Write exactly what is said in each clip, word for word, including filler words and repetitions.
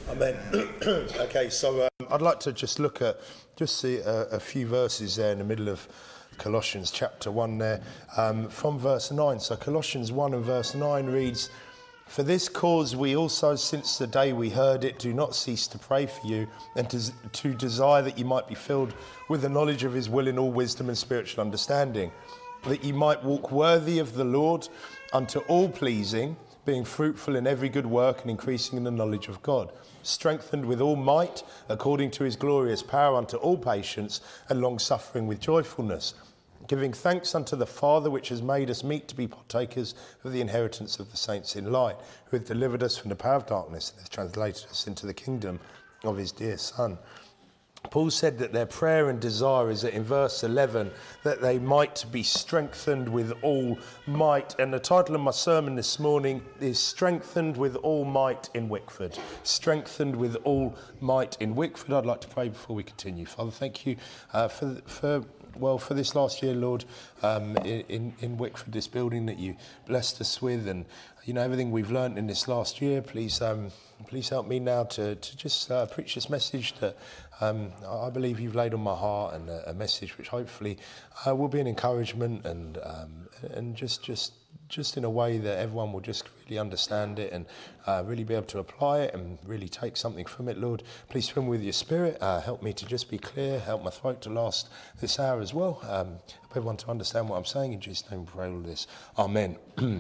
Amen. Okay, so um, I'd like to just look at, just see a, a few verses there in the middle of Colossians chapter one there, um, from verse nine. So Colossians one and verse nine reads, "For this cause we also, since the day we heard it, do not cease to pray for you, and to, to desire that you might be filled with the knowledge of his will in all wisdom and spiritual understanding, that you might walk worthy of the Lord unto all pleasing, being fruitful in every good work and increasing in the knowledge of God, strengthened with all might according to his glorious power unto all patience and long-suffering with joyfulness, giving thanks unto the Father which has made us meet to be partakers of the inheritance of the saints in light, who hath delivered us from the power of darkness and hath translated us into the kingdom of his dear Son." Paul said that their prayer and desire is that in verse eleven that they might be strengthened with all might. And the title of my sermon this morning is Strengthened with All Might in Wickford. Strengthened with all might in Wickford. I'd like to pray before we continue. Father, thank you uh, for, for well, for this last year, Lord, um, in, in Wickford, this building that you blessed us with, and you know everything we've learned in this last year. Please, um, please help me now to to just uh, preach this message that um, I believe you've laid on my heart, and a, a message which hopefully uh, will be an encouragement, and um, and just just just in a way that everyone will just really understand it and uh, really be able to apply it and really take something from it, Lord. Please fill me with your Spirit. Uh, help me to just be clear. Help my throat to last this hour as well. Um, help everyone to understand what I'm saying. In Jesus' name we pray all this. Amen.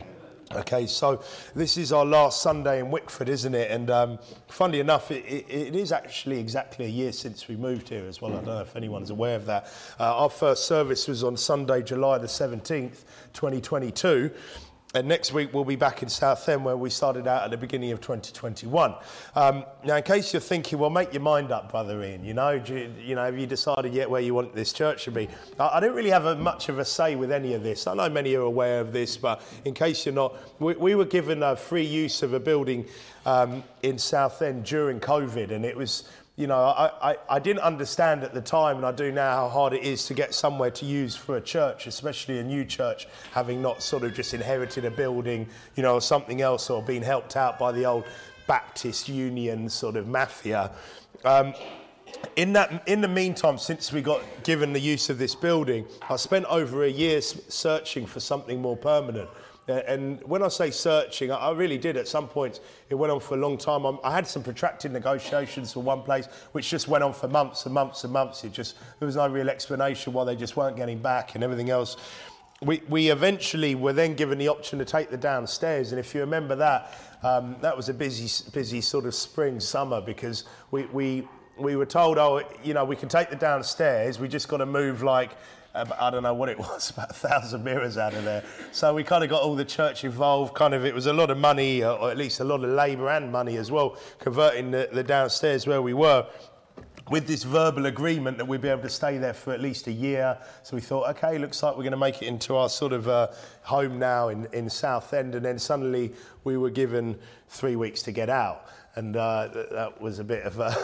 Okay, so this is our last Sunday in Wickford, isn't it? And um, funnily enough, it, it, it is actually exactly a year since we moved here as well. I don't know if anyone's aware of that. Uh, our first service was on Sunday, July the seventeenth, twenty twenty-two. And next week we'll be back in Southend where we started out at the beginning of twenty twenty-one. Um, now, in case you're thinking, well, make your mind up, Brother Ian. You know, do you, you know, have you decided yet where you want this church to be? I, I don't really have a, much of a say with any of this. I know many are aware of this, but in case you're not, we, we were given a free use of a building um, in Southend during COVID, and it was. You know, I, I, I didn't understand at the time, and I do now, how hard it is to get somewhere to use for a church, especially a new church, having not sort of just inherited a building, you know, or something else, or been helped out by the old Baptist Union sort of mafia. Um, in that, in the meantime, since we got given the use of this building, I spent over a year searching for something more permanent. And when I say searching, I really did at some points. It went on for a long time. I had some protracted negotiations for one place, which just went on for months and months and months. It just there was no real explanation why they just weren't getting back and everything else. We we eventually were then given the option to take the downstairs, and if you remember that, um, that was a busy busy sort of spring summer because we we we were told, oh, you know, we can take the downstairs. We just got to move like. I don't know what it was, about a thousand mirrors out of there. So we kind of got all the church involved. Kind of, it was a lot of money, or at least a lot of labour and money as well, converting the, the downstairs where we were, with this verbal agreement that we'd be able to stay there for at least a year. So we thought, okay, looks like we're going to make it into our sort of uh, home now in, in Southend. And then suddenly we were given three weeks to get out. And uh, that was a bit of a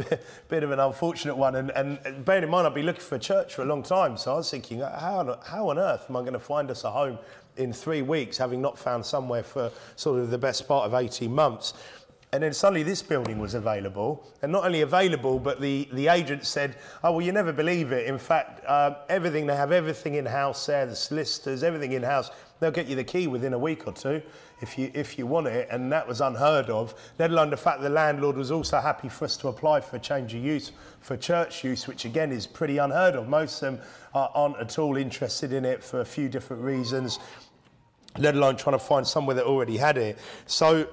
bit of an unfortunate one. And, and bearing in mind, I've been looking for a church for a long time. So I was thinking, how, how on earth am I going to find us a home in three weeks, having not found somewhere for sort of the best part of eighteen months? And then suddenly this building was available. And not only available, but the, the agent said, oh, well, you never believe it. In fact, uh, everything, they have everything in-house there, the solicitors, everything in-house. They'll get you the key within a week or two if you if you want it. And that was unheard of, let alone the fact the landlord was also happy for us to apply for a change of use for church use, which again is pretty unheard of. Most of them aren't at all interested in it for a few different reasons, let alone trying to find somewhere that already had it. So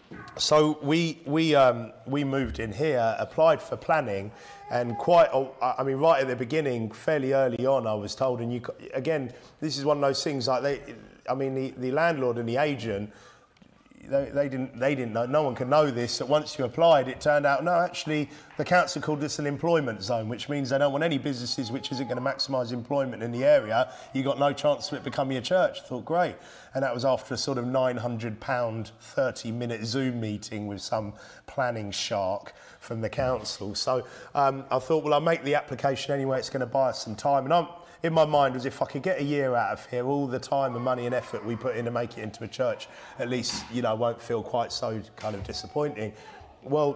So we we um, we moved in here, applied for planning, and quite, I mean, right at the beginning, fairly early on, I was told, and you again, this is one of those things like they, I mean, the, the landlord and the agent, they, they didn't they didn't know, no one can know this, that once you applied, it turned out, no, actually, the council called this an employment zone, which means they don't want any businesses which isn't going to maximise employment in the area. You got no chance of it becoming a church. I thought, great. And that was after a sort of nine hundred pound, thirty minute Zoom meeting with some planning shark from the council. So um, I thought, well, I'll make the application anyway. It's going to buy us some time. And I'm, in my mind was, if I could get a year out of here, all the time and money and effort we put in to make it into a church, at least, you know, won't feel quite so kind of disappointing. Well,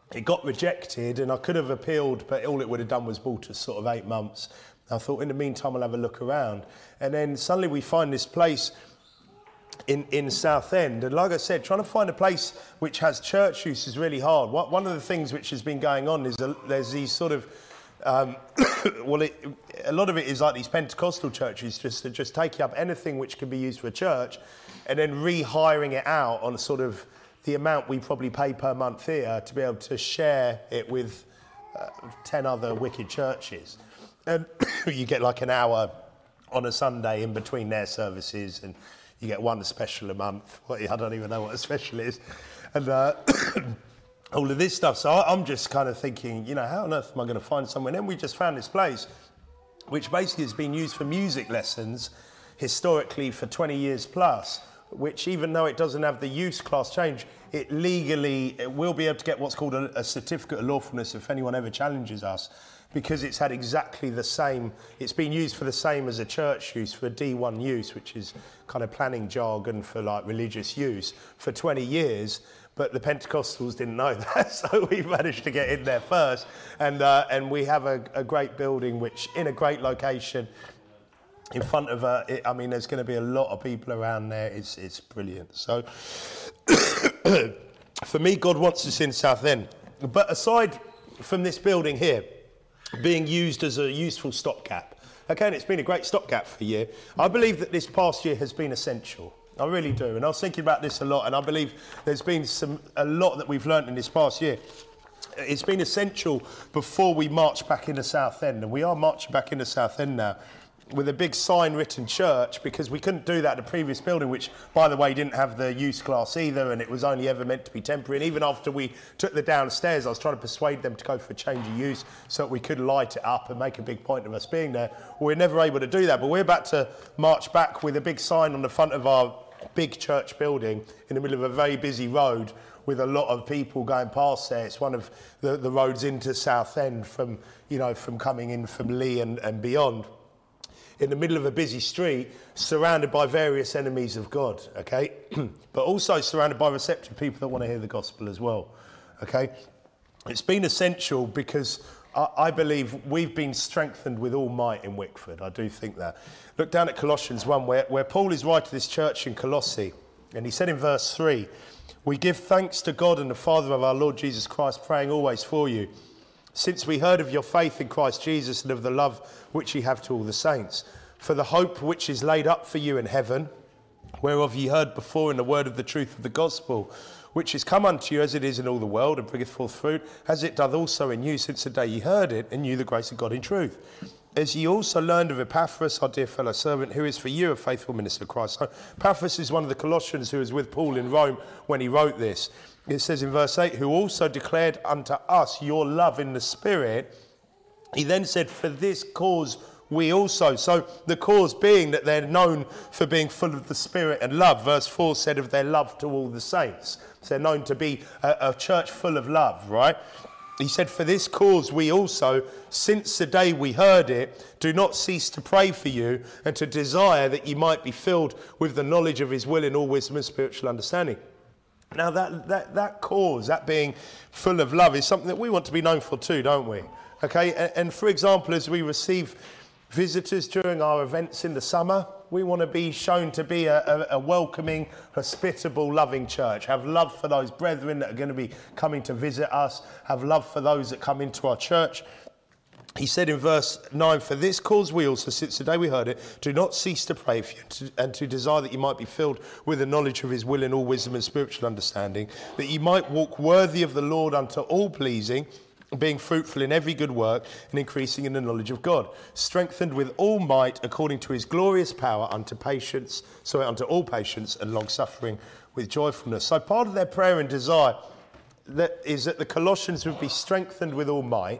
it got rejected, and I could have appealed, but all it would have done was bought us sort of eight months. I thought, in the meantime, I'll have a look around. And then suddenly we find this place in, in Southend. And like I said, trying to find a place which has church use is really hard. What, one of the things which has been going on is a, there's these sort of, um, well, it, a lot of it is like these Pentecostal churches just, just taking up anything which can be used for a church and then rehiring it out on a sort of the amount we probably pay per month here to be able to share it with uh, ten other wicked churches. And you get like an hour on a Sunday in between their services, and you get one special a month. Well, I don't even know what a special is. And uh, all of this stuff. So I'm just kind of thinking, you know, how on earth am I going to find somewhere? And then we just found this place, which basically has been used for music lessons historically for twenty years plus, which even though it doesn't have the use class change, it legally it will be able to get what's called a, a certificate of lawfulness if anyone ever challenges us, because it's had exactly the same, it's been used for the same as a church use, for D one use, which is kind of planning jargon for like religious use, for twenty years. But the Pentecostals didn't know that, so we managed to get in there first. And uh, and we have a, a great building, which in a great location, in front of a, it, I mean, there's going to be a lot of people around there. It's it's brilliant. So for me, God wants us in Southend. But aside from this building here being used as a useful stopgap, okay, and it's been a great stopgap for a year, I believe that this past year has been essential. I really do. And I was thinking about this a lot, and I believe there's been some a lot that we've learned in this past year. It's been essential before we march back into Southend, and we are marching back into Southend now with a big sign written church, because we couldn't do that at the previous building, which, by the way, didn't have the use class either, and it was only ever meant to be temporary. And even after we took the downstairs, I was trying to persuade them to go for a change of use so that we could light it up and make a big point of us being there. We we're never able to do that, but we're about to march back with a big sign on the front of our big church building in the middle of a very busy road with a lot of people going past there. It's one of the, the roads into Southend from, you know, from coming in from Lee and, and beyond, in the middle of a busy street, surrounded by various enemies of God, okay? But also surrounded by receptive people that want to hear the gospel as well, okay? It's been essential because I, I believe we've been strengthened with all might in Wickford. I do think that. Look down at Colossians one, where, where Paul is writing to this church in Colossae, and he said in verse three, "We give thanks to God and the Father of our Lord Jesus Christ, praying always for you, since we heard of your faith in Christ Jesus and of the love which ye have to all the saints, for the hope which is laid up for you in heaven, whereof ye heard before in the word of the truth of the gospel, which is come unto you as it is in all the world, and bringeth forth fruit, as it doth also in you since the day ye heard it, and knew the grace of God in truth. As ye also learned of Epaphras, our dear fellow servant, who is for you a faithful minister of Christ." So Epaphras is one of the Colossians who was with Paul in Rome when he wrote this. It says in verse eight, "Who also declared unto us your love in the Spirit." He then said, "For this cause we also." So the cause being that they're known for being full of the Spirit and love. Verse four said of their love to all the saints. So they're known to be a, a church full of love, right? He said, "For this cause we also, since the day we heard it, do not cease to pray for you and to desire that ye might be filled with the knowledge of his will in all wisdom and spiritual understanding." Now that, that, that cause, that being full of love, is something that we want to be known for too, don't we? Okay, and, and for example, as we receive visitors during our events in the summer, we want to be shown to be a, a, a welcoming, hospitable, loving church. Have love for those brethren that are going to be coming to visit us. Have love for those that come into our church. He said in verse nine, "For this cause we also, since the day we heard it, do not cease to pray for you to, and to desire that you might be filled with the knowledge of his will in all wisdom and spiritual understanding, that you might walk worthy of the Lord unto all pleasing, being fruitful in every good work and increasing in the knowledge of God, strengthened with all might according to his glorious power unto patience, so unto all patience and long suffering with joyfulness." So part of their prayer and desire that is that the Colossians would be strengthened with all might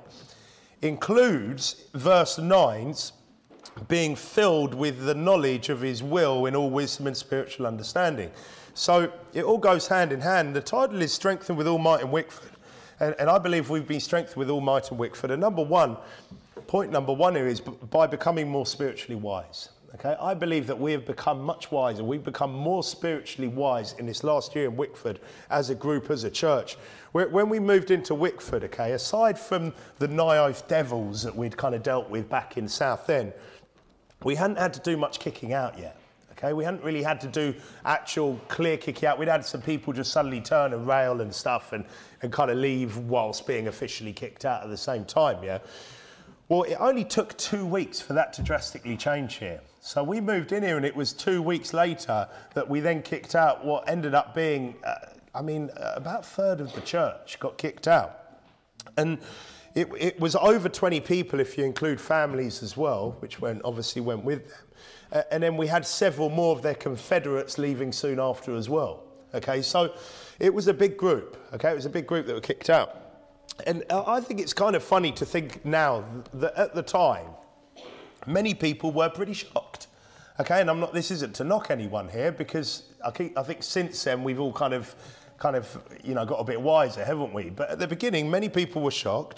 includes verse nine's being filled with the knowledge of his will in all wisdom and spiritual understanding. So it all goes hand in hand. The title is "Strengthened with all might in Wickford." And, and I believe we've been strengthened with all might in Wickford. And number one, point number one here is b- by becoming more spiritually wise. Okay, I believe that we have become much wiser. We've become more spiritually wise in this last year in Wickford as a group, as a church. When we moved into Wickford, okay, aside from the naive devils that we'd kind of dealt with back in Southend, we hadn't had to do much kicking out yet. Okay, we hadn't really had to do actual clear kicking out. We'd had some people just suddenly turn and rail and stuff and, and kind of leave whilst being officially kicked out at the same time, yeah? Well, it only took two weeks for that to drastically change here. So we moved in here and it was two weeks later that we then kicked out what ended up being, uh, I mean, uh, about a third of the church got kicked out. And it, it was over twenty people if you include families as well, which went, obviously went with them. Uh, and then we had several more of their confederates leaving soon after as well. Okay, so it was a big group. Okay, it was a big group that were kicked out. And I think it's kind of funny to think now that at the time, many people were pretty shocked. Okay, and I'm not, this isn't to knock anyone here, because I think, I think since then we've all kind of, kind of, you know, got a bit wiser, haven't we? But at the beginning, many people were shocked,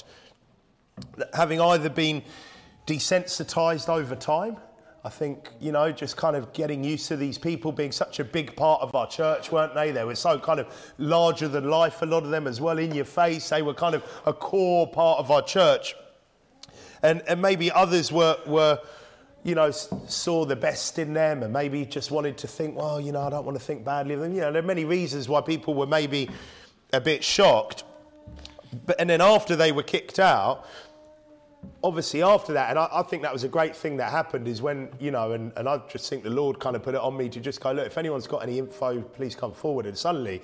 having either been desensitized over time. I think, you know, just kind of getting used to these people being such a big part of our church, weren't they? They were so kind of larger than life, a lot of them as well, in your face. They were kind of a core part of our church. And and maybe others were, were you know, saw the best in them and maybe just wanted to think, well, you know, I don't want to think badly of them. You know, there are many reasons why people were maybe a bit shocked. But and then after they were kicked out, obviously after that, and I, I think that was a great thing that happened, is when, you know, and, and I just think the Lord kind of put it on me to just go, look, if anyone's got any info, please come forward. And suddenly,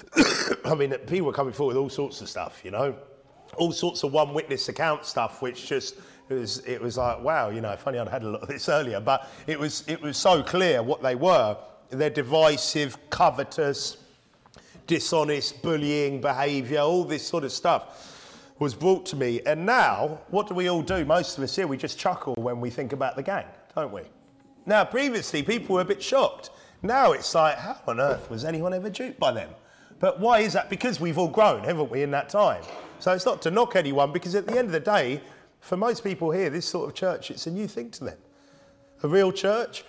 I mean, people were coming forward with all sorts of stuff, you know, all sorts of one witness account stuff, which just, it was, it was like, wow, you know, if only I'd had a lot of this earlier, but it was, it was so clear what they were. They're divisive, covetous, dishonest, bullying behaviour, all this sort of stuff was brought to me. And now, what do we all do? Most of us here, we just chuckle when we think about the gang, don't we? Now, previously, people were a bit shocked. Now it's like, how on earth was anyone ever duped by them? But why is that? Because we've all grown, haven't we, in that time? So it's not to knock anyone, because at the end of the day, for most people here, this sort of church, it's a new thing to them. A real church,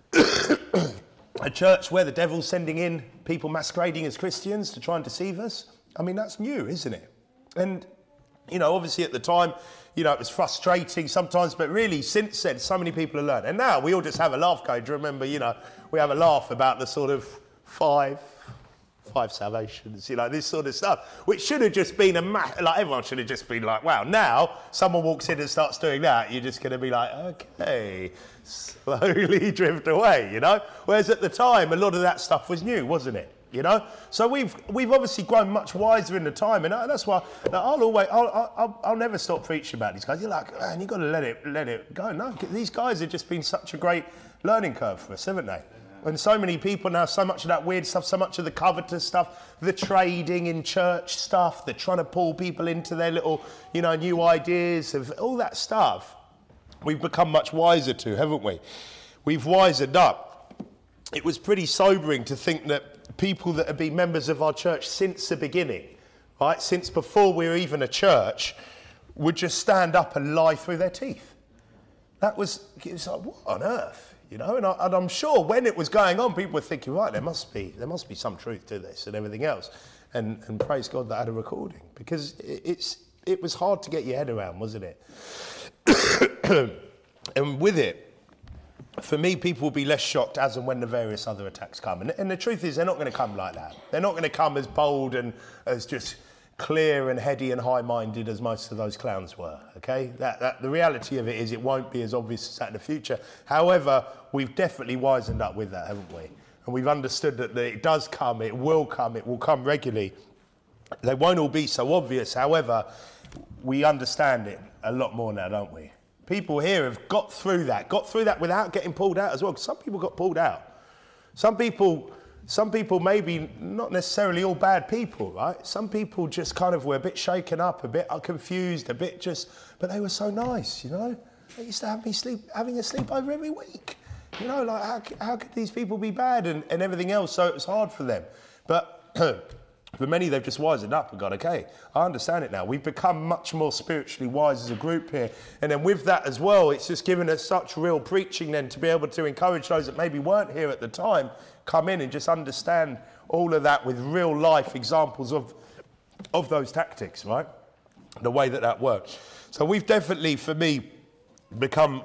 a church where the devil's sending in people masquerading as Christians to try and deceive us. I mean, that's new, isn't it? And you know, obviously at the time, you know, it was frustrating sometimes, but really since then, so many people have learned. And now we all just have a laugh going. Do you remember, you know, we have a laugh about the sort of five, five salvations, you know, this sort of stuff, which should have just been a, ma- like everyone should have just been like, wow, now someone walks in and starts doing that, you're just going to be like, okay, slowly drift away, you know? Whereas at the time, a lot of that stuff was new, wasn't it? You know, so we've we've obviously grown much wiser in the time, and that's why I'll always I'll, I'll I'll never stop preaching about these guys. You're like, man, you got to let it let it go. No, these guys have just been such a great learning curve for us, haven't they? And so many people now, so much of that weird stuff, so much of the covetous stuff, the trading in church stuff, the trying to pull people into their little, you know, new ideas of all that stuff. We've become much wiser to, haven't we? We've wisened up. It was pretty sobering to think that people that have been members of our church since the beginning, right, since before we were even a church, would just stand up and lie through their teeth. That was, it was like, what on earth, you know? And, I, and I'm sure when it was going on, people were thinking, right, there must be, there must be some truth to this and everything else. And, and praise God that I had a recording, because it, it's, it was hard to get your head around, wasn't it? And with it, for me, people will be less shocked as and when the various other attacks come. And, and the truth is, they're not going to come like that. They're not going to come as bold and as just clear and heady and high-minded as most of those clowns were, okay? That, that, the reality of it is it won't be as obvious as that in the future. However, we've definitely wisened up with that, haven't we? And we've understood that, that it does come, it will come, it will come regularly. They won't all be so obvious. However, we understand it a lot more now, don't we? People here have got through that, got through that without getting pulled out as well. Because some people got pulled out. Some people, some people maybe not necessarily all bad people, right? Some people just kind of were a bit shaken up, a bit confused, a bit just, but they were so nice, you know? They used to have me sleep, having a sleepover every week. You know, like how, how could these people be bad and, and everything else? So it was hard for them. But For many, they've just wisened up and gone, okay, I understand it now. We've become much more spiritually wise as a group here. And then with that as well, it's just given us such real preaching then to be able to encourage those that maybe weren't here at the time, come in and just understand all of that with real life examples of, of those tactics, right? The way that that works. So we've definitely, for me, become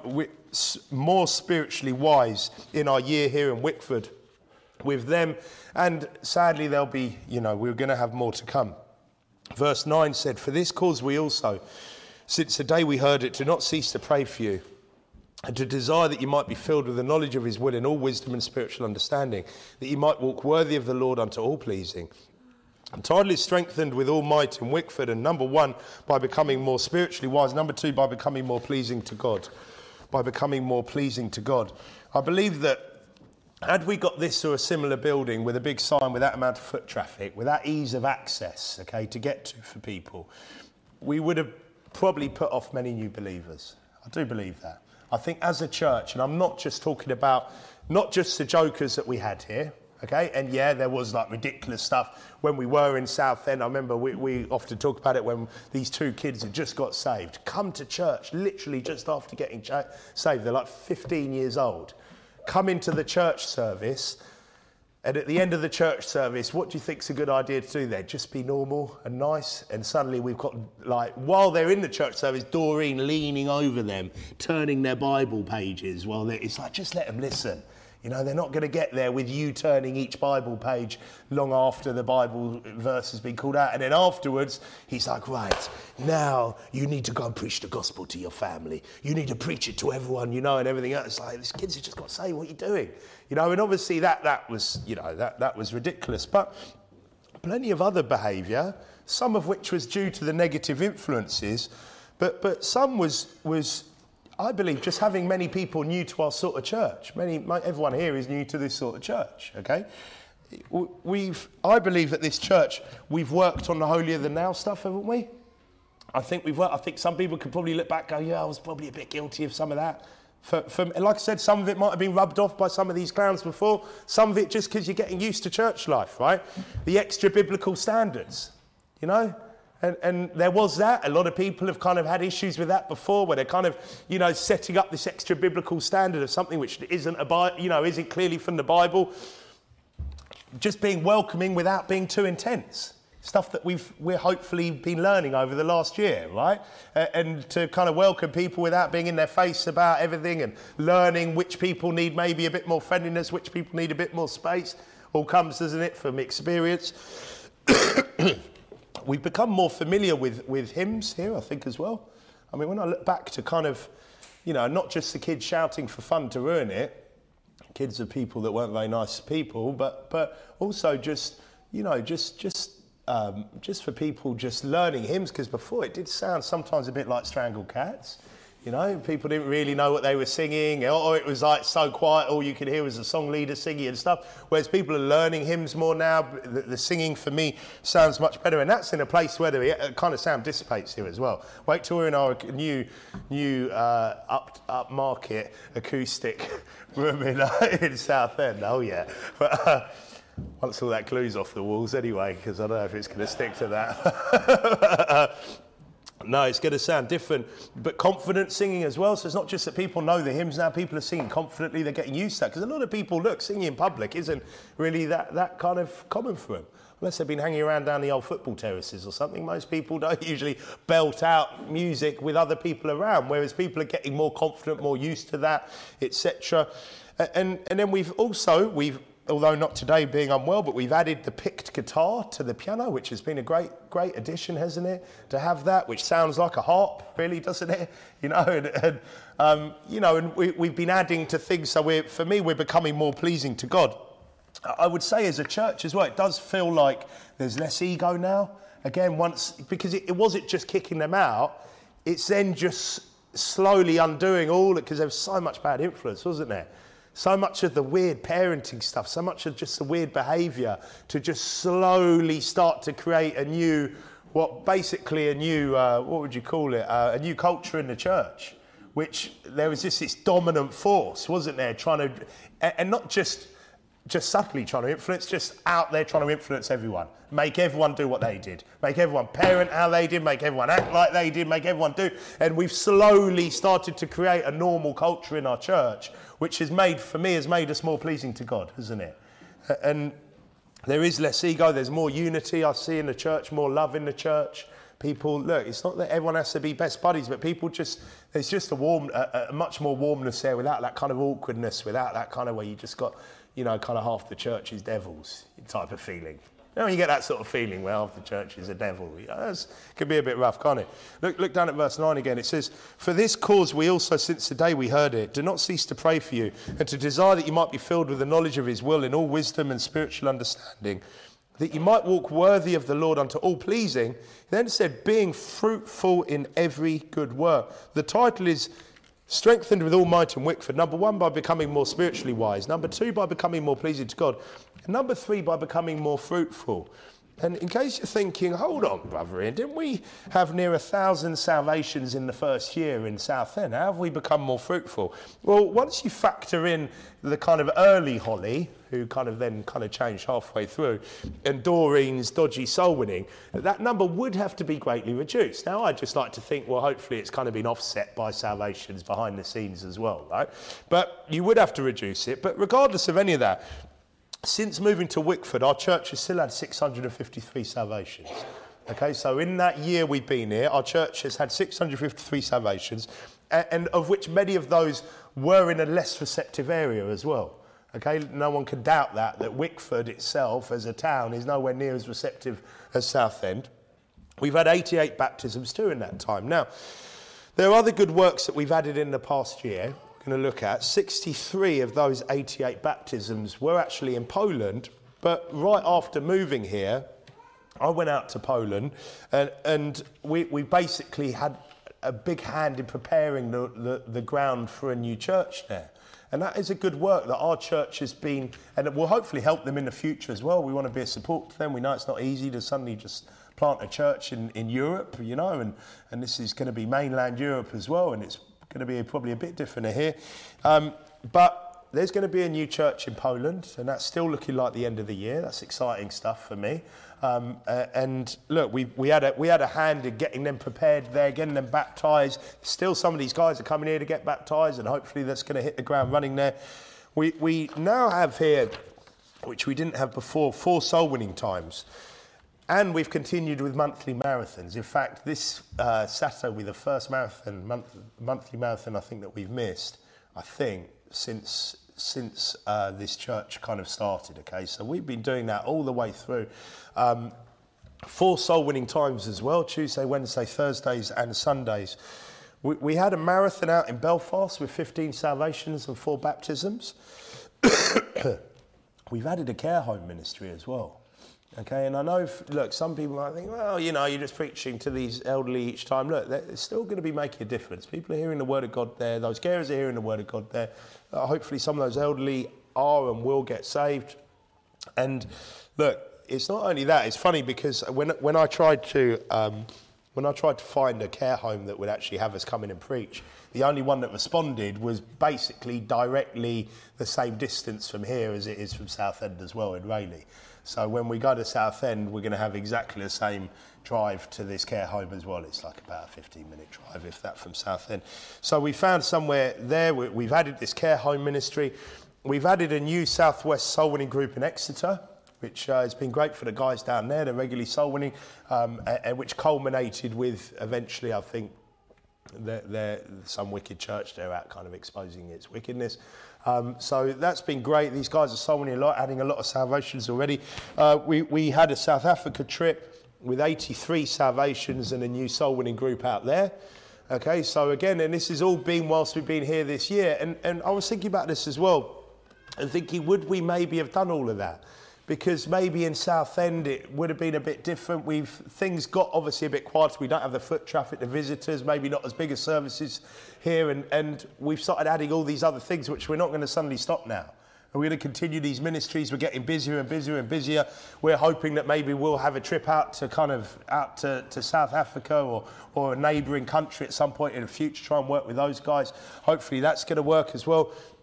more spiritually wise in our year here in Wickford with them, and sadly there'll be, you know, we're going to have more to come. Verse nine said, "For this cause we also, since the day we heard it, do not cease to pray for you, and to desire that you might be filled with the knowledge of his will in all wisdom and spiritual understanding, that you might walk worthy of the Lord unto all pleasing, entirely strengthened with all might in Wickford, and number one, by becoming more spiritually wise, number two, by becoming more pleasing to God, by becoming more pleasing to God." I believe that had we got this or a similar building with a big sign with that amount of foot traffic, with that ease of access, okay, to get to for people, we would have probably put off many new believers. I do believe that. I think as a church, and I'm not just talking about, not just the jokers that we had here, okay, and yeah, there was like ridiculous stuff when we were in Southend. I remember we, we often talk about it when these two kids had just got saved. Come to church literally just after getting cha- saved. They're like fifteen years old. Come into the church service, and at the end of the church service, what do you think's a good idea to do there? Just be normal and nice, and suddenly we've got, like, while they're in the church service, Doreen leaning over them, turning their Bible pages, while it's like, just let them listen. You know, they're not going to get there with you turning each Bible page long after the Bible verse has been called out. And then afterwards, he's like, right, now you need to go and preach the gospel to your family. You need to preach it to everyone you know and everything else. It's like, these kids have just got to say, what are you doing? You know, and obviously that that was, you know, that, that was ridiculous. But plenty of other behaviour, some of which was due to the negative influences, but but some was was... I believe just having many people new to our sort of church. Many, everyone here is new to this sort of church, okay? We've, I believe that this church, we've worked on the holier than thou stuff, haven't we? I think we've worked, I think some people could probably look back and go, yeah, I was probably a bit guilty of some of that. For, for, like I said, some of it might have been rubbed off by some of these clowns before. Some of it just because you're getting used to church life, right? The extra biblical standards, you know? And, and there was that. A lot of people have kind of had issues with that before, where they're kind of, you know, setting up this extra biblical standard of something which isn't a, you know, isn't clearly from the Bible. Just being welcoming without being too intense. Stuff that we've we're hopefully been learning over the last year, right? Uh, and to kind of welcome people without being in their face about everything, and learning which people need maybe a bit more friendliness, which people need a bit more space. All comes, doesn't it, from experience. We've become more familiar with, with hymns here, I think, as well. I mean, when I look back to kind of, you know, not just the kids shouting for fun to ruin it, kids are people that weren't very nice people, but but also just, you know, just just um, just for people just learning hymns, because before it did sound sometimes a bit like Strangled Cats. You know, people didn't really know what they were singing, or it was like so quiet, all you could hear was the song leader singing and stuff. Whereas people are learning hymns more now. The, the singing for me sounds much better, and that's in a place where the kind of sound dissipates here as well. Wait till we're in our new, new uh, up upmarket acoustic room in uh, in Southend. Oh yeah, but. Uh, Once all that glue's off the walls anyway, because I don't know if it's going to stick to that. No, it's going to sound different, but confident singing as well. So it's not just that people know the hymns now, people are singing confidently, they're getting used to that. Because a lot of people, look, singing in public isn't really that, that kind of common for them. Unless they've been hanging around down the old football terraces or something. Most people don't usually belt out music with other people around, whereas people are getting more confident, more used to that, et cetera. And, and then we've also, we've, although not today being unwell, but we've added the picked guitar to the piano, which has been a great, great addition, hasn't it? To have that, which sounds like a harp, really, doesn't it? You know, and, and um, you know, and we, we've been adding to things. So we're, for me, we're becoming more pleasing to God. I would say as a church as well, it does feel like there's less ego now. Again, once, because it, it wasn't just kicking them out, it's then just slowly undoing all it, because there was so much bad influence, wasn't there? So much of the weird parenting stuff, so much of just the weird behaviour, to just slowly start to create a new, what basically a new, uh, what would you call it, uh, a new culture in the church, which there was just this dominant force, wasn't there, trying to, and not just just subtly trying to influence, just out there trying to influence everyone. Make everyone do what they did. Make everyone parent how they did, make everyone act like they did, make everyone do. And we've slowly started to create a normal culture in our church, which has made, for me, has made us more pleasing to God, hasn't it? And there is less ego, there's more unity I see in the church, more love in the church. People, look, it's not that everyone has to be best buddies, but people just, there's just a warm, a, a much more warmness there without that kind of awkwardness, without that kind of where you just got, you know, kind of half the church is devils type of feeling. You know, when you get that sort of feeling where half the church is a devil, you know, it can be a bit rough, can't it? Look, look down at verse nine again. It says, "For this cause we also, since the day we heard it, do not cease to pray for you, and to desire that you might be filled with the knowledge of his will in all wisdom and spiritual understanding, that you might walk worthy of the Lord unto all pleasing." He then said, "being fruitful in every good work." The title is strengthened with all might in Wickford. Number one, by becoming more spiritually wise. Number two, by becoming more pleasing to God. And number three, by becoming more fruitful. And in case you're thinking, hold on, brother Ian, didn't we have near a thousand salvations in the first year in Southend? How have we become more fruitful? Well, once you factor in the kind of early Holly, who kind of then kind of changed halfway through, and Doreen's dodgy soul winning, that number would have to be greatly reduced. Now, I'd just like to think, well, hopefully it's kind of been offset by salvations behind the scenes as well, right? But you would have to reduce it. But regardless of any of that, since moving to Wickford, our church has still had six hundred fifty-three salvations. Okay, so in that year we've been here, our church has had six hundred fifty-three salvations, and, and of which many of those were in a less receptive area as well. Okay, no one can doubt that, that Wickford itself as a town is nowhere near as receptive as Southend. We've had eighty-eight baptisms too in that time. Now, there are other good works that we've added in the past year. Going to look at sixty-three of those eighty-eight baptisms were actually in Poland, but right after moving here I went out to Poland and, and we, we basically had a big hand in preparing the, the, the ground for a new church there. And that is a good work that our church has been, and it will hopefully help them in the future as well. We want to be a support to them. We know it's not easy to suddenly just plant a church in, in Europe, you know, and, and this is going to be mainland Europe as well, and it's going to be probably a bit different here. Um, but there's going to be a new church in Poland, and that's still looking like the end of the year. That's exciting stuff for me. Um, uh, and look, we, we, had a, we had a hand in getting them prepared there, getting them baptised. Still some of these guys are coming here to get baptised, and hopefully that's going to hit the ground running there. We, we now have here, which we didn't have before, four soul winning times. And we've continued with monthly marathons. In fact, this uh, Saturday will be the first marathon, month, monthly marathon I think that we've missed, I think, since since uh, this church kind of started, okay? So we've been doing that all the way through. Um, four soul-winning times as well, Tuesday, Wednesday, Thursdays and Sundays. We, we had a marathon out in Belfast with fifteen salvations and four baptisms. We've added a care home ministry as well. Okay, and I know, if, look, some people might think, well, you know, you're just preaching to these elderly each time. Look, they're still going to be making a difference. People are hearing the word of God there. Those carers are hearing the word of God there. Uh, hopefully some of those elderly are and will get saved. And look, it's not only that. It's funny because when when I tried to um, when I tried to find a care home that would actually have us come in and preach, the only one that responded was basically directly the same distance from here as it is from Southend as well in Rayleigh. So when we go to Southend, we're going to have exactly the same drive to this care home as well. It's like about a fifteen minute drive, if that, from Southend. So we found somewhere there. We've added this care home ministry. We've added a new Southwest soul winning group in Exeter, which uh, has been great for the guys down there. They're regularly soul winning, um, and, and which culminated with eventually, I think, they're, they're some wicked church they're at, kind of exposing its wickedness. Um, so that's been great. These guys are soul winning a lot, adding a lot of salvations already. Uh, we, we had a South Africa trip with eighty-three salvations and a new soul winning group out there. Okay, so again, and this has all been whilst we've been here this year. And, and I was thinking about this as well, and thinking, would we maybe have done all of that? Because maybe in Southend it would have been a bit different. We've things got obviously a bit quieter. We don't have the foot traffic, the visitors, maybe not as big as services here, and, and we've started adding all these other things which we're not going to suddenly stop now. And we're going to continue these ministries. We're getting busier and busier and busier. We're hoping that maybe we'll have a trip out to kind of out to, to South Africa or, or a neighbouring country at some point in the future, try and work with those guys. Hopefully that's going to work as well.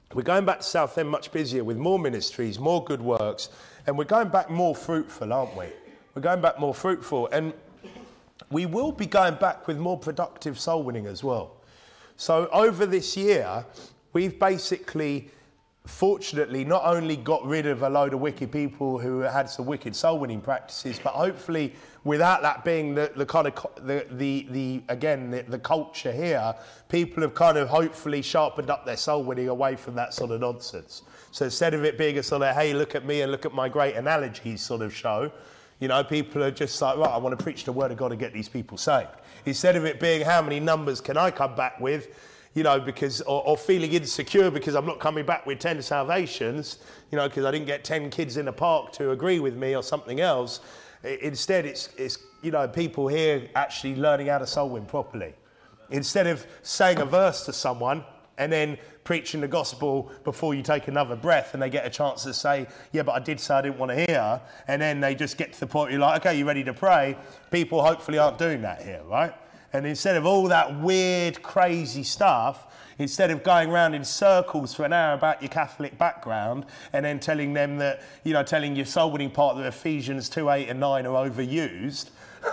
We're going back to Southend much busier with more ministries, more good works, and we're going back more fruitful, aren't we? We're going back more fruitful, and we will be going back with more productive soul winning as well. So over this year, we've basically, fortunately, not only got rid of a load of wicked people who had some wicked soul winning practices, but hopefully without that being the, the kind of, the, the, the again, the, the culture here, people have kind of hopefully sharpened up their soul winning away from that sort of nonsense. So instead of it being a sort of, hey, look at me and look at my great analogies sort of show, you know, people are just like, right, I want to preach the word of God and get these people saved. Instead of it being, how many numbers can I come back with, you know, because, or, or feeling insecure because I'm not coming back with ten salvations, you know, because I didn't get ten kids in the park to agree with me or something else. Instead, it's, it's, you know, people here actually learning how to soul win properly. Instead of saying a verse to someone and then preaching the gospel before you take another breath and they get a chance to say, yeah, but I did say I didn't want to hear. And then they just get to the point where you're like, okay, you ready to pray? People hopefully aren't doing that here, right? And instead of all that weird, crazy stuff, instead of going around in circles for an hour about your Catholic background and then telling them that, you know, telling your soul winning part that Ephesians two, eight and nine are overused,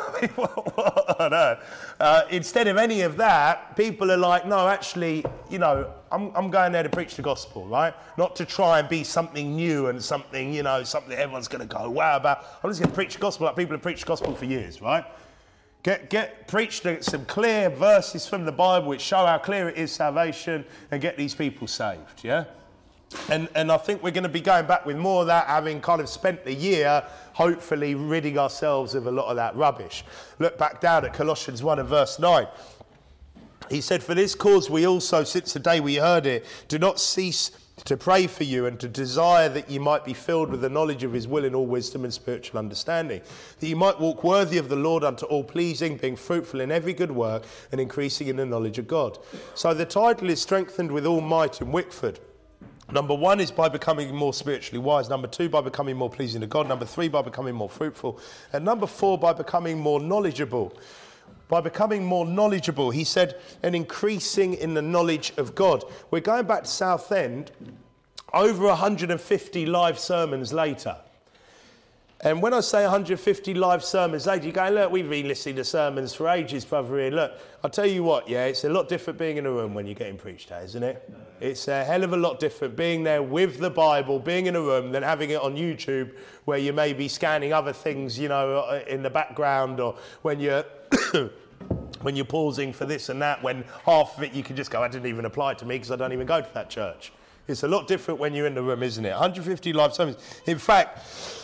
what on earth? Uh, instead of any of that, people are like, no, actually, you know, I'm, I'm going there to preach the gospel, right? Not to try and be something new and something, you know, something that everyone's going to go, wow, about. I'm just going to preach the gospel like people have preached the gospel for years, right? Get, get, preach the, some clear verses from the Bible which show how clear it is salvation and get these people saved, yeah? And, and I think we're going to be going back with more of that, having kind of spent the year hopefully ridding ourselves of a lot of that rubbish. Look back down at Colossians one and verse nine. He said, for this cause we also, since the day we heard it, do not cease to pray for you and to desire that you might be filled with the knowledge of his will in all wisdom and spiritual understanding, that you might walk worthy of the Lord unto all pleasing, being fruitful in every good work and increasing in the knowledge of God. So the title is strengthened with all might in Wickford. Number one is by becoming more spiritually wise. Number two, by becoming more pleasing to God. Number three, by becoming more fruitful. And number four, by becoming more knowledgeable. By becoming more knowledgeable, he said, and increasing in the knowledge of God. We're going back to Southend, over one hundred fifty live sermons later. And when I say one hundred fifty live sermons later, you go, look, we've been listening to sermons for ages, Brother Ian. Look, I'll tell you what, yeah, it's a lot different being in a room when you're getting preached at, isn't it? It's a hell of a lot different being there with the Bible, being in a room, than having it on YouTube where you may be scanning other things, you know, in the background, or when you're when you're pausing for this and that, when half of it you can just go, I didn't even apply to me because I don't even go to that church. It's a lot different when you're in the room, isn't it? one hundred fifty live sermons. In fact,